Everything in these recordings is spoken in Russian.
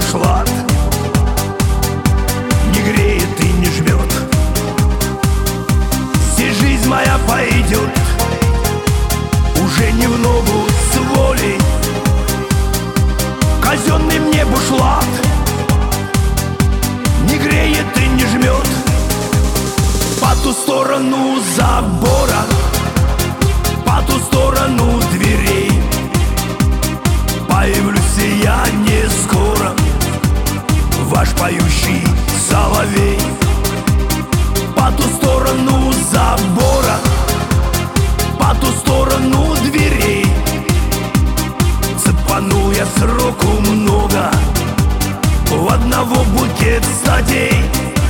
бушлат не греет и не жмет. Здесь жизнь моя пойдет уже не в ногу с волей. Казенный мне бушлат не греет и не жмет. По ту сторону забора, по ту сторону дверей появлюсь я не скоро, ваш поющий соловей. По ту сторону забора, по ту сторону дверей цепану я сроку много, в одного букет статей.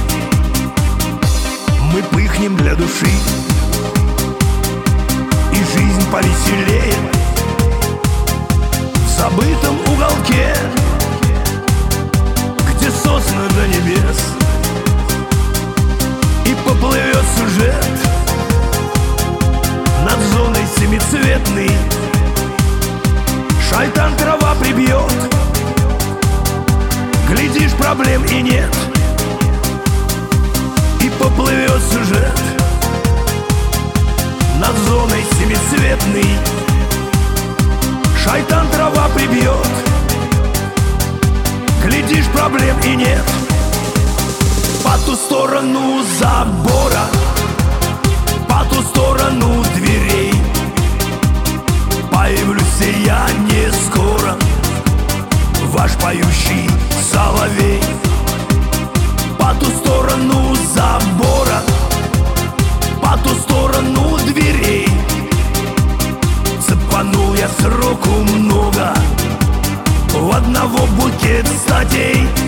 Мы пыхнем для души, и жизнь повеселее в забытом уголке, где сосны до небес, и поплывет сюжет над зоной семицветной. Шайтан трава прибьет, глядишь, проблем и нет, и поплывет сюжет над зоной семицветной. Шайтан трава прибьет, глядишь, проблем и нет. По ту сторону забора, по ту сторону дверей появлюсь я не скоро, ваш поющий соловей. По ту сторону забора, по ту сторону дверей цепану я сроку много, в одного букет статей.